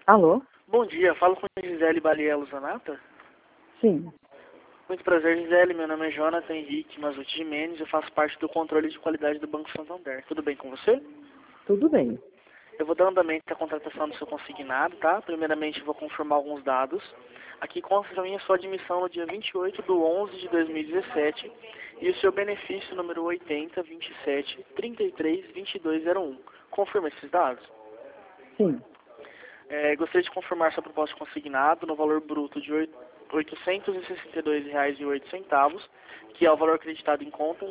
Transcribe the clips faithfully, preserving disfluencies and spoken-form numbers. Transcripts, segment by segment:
Alô? Bom dia, falo com a Gisele Baliello Zanata. Sim. Muito prazer, Gisele. Meu nome é Jonathan Henrique Mazuti Jimenez. Eu faço parte do controle de qualidade do Banco Santander. Tudo bem com você? Tudo bem. Eu vou dar andamento à contratação do seu consignado, tá? Primeiramente, vou confirmar alguns dados. Aqui consta a sua admissão no dia vinte e oito de onze de dois mil e dezessete e o seu benefício número oitenta, vinte e sete, trinta e três, vinte e dois zero um. Confirma esses dados? Sim. É, gostaria de confirmar sua proposta de consignado no valor bruto de oitocentos e sessenta e dois reais e oito centavos, que é o valor acreditado em conta,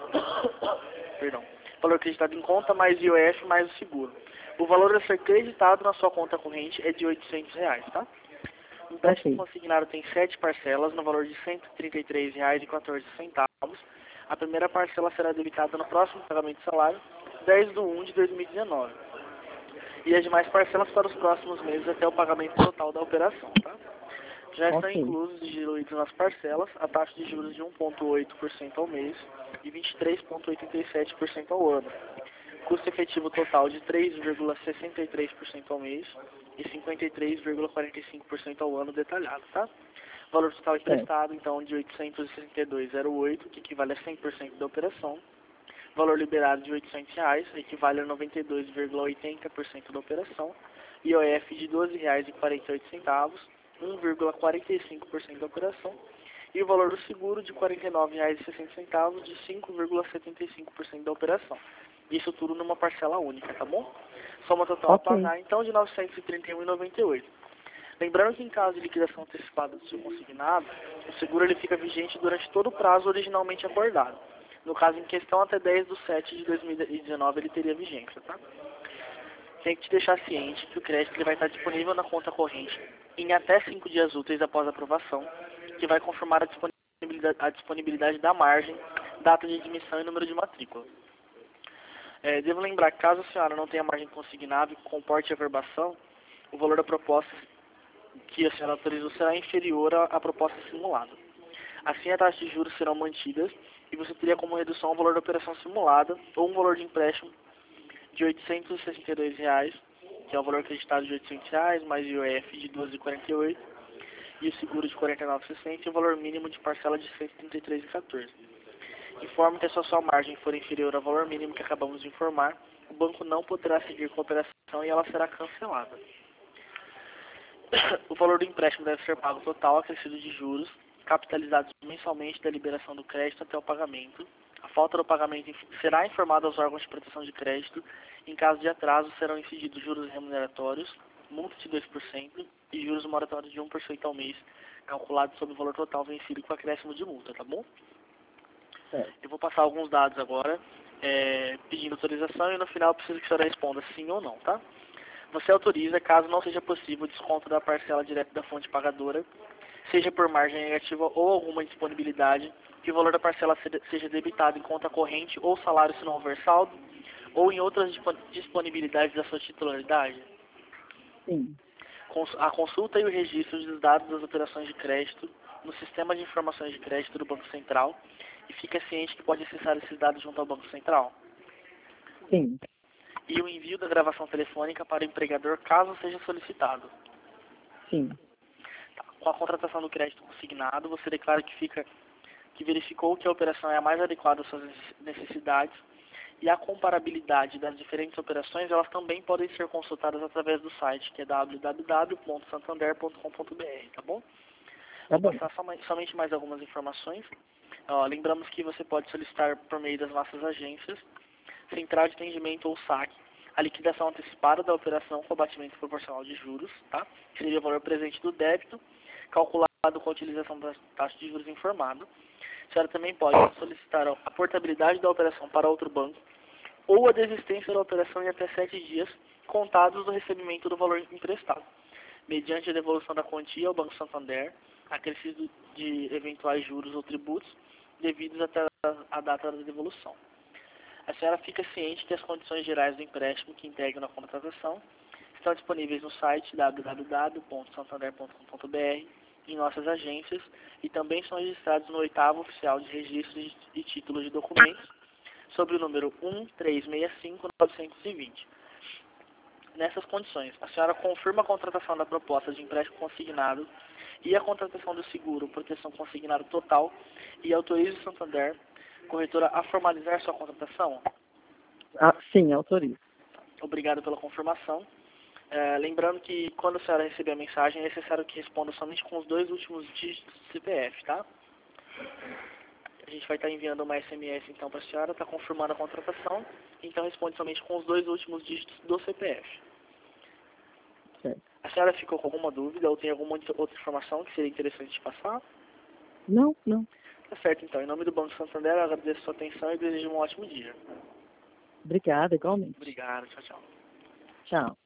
perdão, valor acreditado em conta mais I O F mais o seguro. O valor a ser acreditado na sua conta corrente é de oitocentos reais, tá? O empréstimo Ok. consignado tem sete parcelas no valor de cento e trinta e três reais e quatorze centavos. A primeira parcela será debitada no próximo pagamento de salário, dez de um de dois mil e dezenove. E as demais parcelas para os próximos meses até o pagamento total da operação, tá? Já estão Ok. inclusos e diluídos nas parcelas a taxa de juros de um vírgula oito por cento ao mês e vinte e três vírgula oitenta e sete por cento ao ano. Custo efetivo total de três vírgula sessenta e três por cento ao mês e cinquenta e três vírgula quarenta e cinco por cento ao ano detalhado, tá? Valor total Certo. emprestado, então, de oitocentos e sessenta e dois reais e oito, que equivale a cem por cento da operação. Valor liberado de oitocentos reais, equivale a noventa e dois vírgula oitenta por cento da operação. I O F de doze reais e quarenta e oito centavos, um vírgula quarenta e cinco por cento da operação. E o valor do seguro de quarenta e nove reais e sessenta centavos, de cinco vírgula setenta e cinco por cento da operação. Isso tudo numa parcela única, tá bom? Soma total a Ok. pagar, então, de novecentos e trinta e um reais e noventa e oito centavos. Lembrando que em caso de liquidação antecipada do seu consignado, o seguro ele fica vigente durante todo o prazo originalmente acordado. No caso em questão, até dez de sete de dois mil e dezenove ele teria vigência, tá? Tem que te deixar ciente que o crédito ele vai estar disponível na conta corrente em até cinco dias úteis após a aprovação, que vai confirmar a disponibilidade, a disponibilidade da margem, data de admissão e número de matrícula. É, devo lembrar que caso a senhora não tenha margem consignada e comporte averbação, o valor da proposta que a senhora autorizou será inferior à, à proposta simulada. Assim, as taxas de juros serão mantidas e você teria como redução o valor da operação simulada ou um valor de empréstimo de oitocentos e sessenta e dois reais, que é o valor acreditado de oitocentos reais, mais I O F de doze reais e quarenta e oito centavos e o seguro de quarenta e nove reais e sessenta centavos e o valor mínimo de parcela de cento e trinta e três reais e quatorze centavos. Informe que se a sua margem for inferior ao valor mínimo que acabamos de informar, o banco não poderá seguir com a operação e ela será cancelada. O valor do empréstimo deve ser pago total acrescido de juros, capitalizados mensalmente da liberação do crédito até o pagamento. A falta do pagamento será informada aos órgãos de proteção de crédito. Em caso de atraso, serão incididos juros remuneratórios, multa de dois por cento e juros moratórios de um por cento ao mês, calculados sobre o valor total vencido com acréscimo de multa, tá bom? Certo. Eu vou passar alguns dados agora, é, pedindo autorização e no final eu preciso que a senhora responda sim ou não, tá? Você autoriza, caso não seja possível o desconto da parcela direta da fonte pagadora, seja por margem negativa ou alguma indisponibilidade, que o valor da parcela seja debitado em conta corrente ou salário se não houver saldo, ou em outras disponibilidades da sua titularidade? Sim. A consulta e o registro dos dados das operações de crédito no Sistema de Informações de Crédito do Banco Central e fica ciente que pode acessar esses dados junto ao Banco Central. Sim. E o envio da gravação telefônica para o empregador caso seja solicitado. Sim. Tá. Com a contratação do crédito consignado, você declara que, fica, que verificou que a operação é a mais adequada às suas necessidades e a comparabilidade das diferentes operações, elas também podem ser consultadas através do site, que é w w w ponto santander ponto com ponto b r, tá bom? Tá Vou bom. passar somente mais algumas informações. Ó, lembramos que você pode solicitar por meio das nossas agências, central de atendimento ou saque, a liquidação antecipada da operação com abatimento proporcional de juros, tá? Que seria o valor presente do débito, calculado com a utilização da taxa de juros informada. A senhora também pode solicitar a portabilidade da operação para outro banco ou a desistência da operação em até sete dias, contados do recebimento do valor emprestado, mediante a devolução da quantia ao Banco Santander, acrescido de eventuais juros ou tributos devidos até a data da devolução. A senhora fica ciente que as condições gerais do empréstimo que integram a contratação estão disponíveis no site w w w ponto santander ponto com ponto b r, em nossas agências, e também são registrados no oitavo oficial de registros e títulos de documentos, sobre o número um três seis cinco nove dois zero. nessas condições. A senhora confirma a contratação da proposta de empréstimo consignado e a contratação do seguro proteção consignado total e autoriza o Santander, corretora, a formalizar sua contratação? Ah, sim, autorizo. Obrigado pela confirmação. É, lembrando que quando a senhora receber a mensagem, é necessário que responda somente com os dois últimos dígitos do C P F, tá? A gente vai estar enviando uma S M S então para a senhora, está confirmando a contratação, então responde somente com os dois últimos dígitos do C P F. Certo. A senhora ficou com alguma dúvida ou tem alguma outra informação que seria interessante passar? Não, não. Tá certo então, em nome do Banco Santander, eu agradeço a sua atenção e desejo um ótimo dia. Obrigada, igualmente. Obrigado, tchau, tchau. Tchau.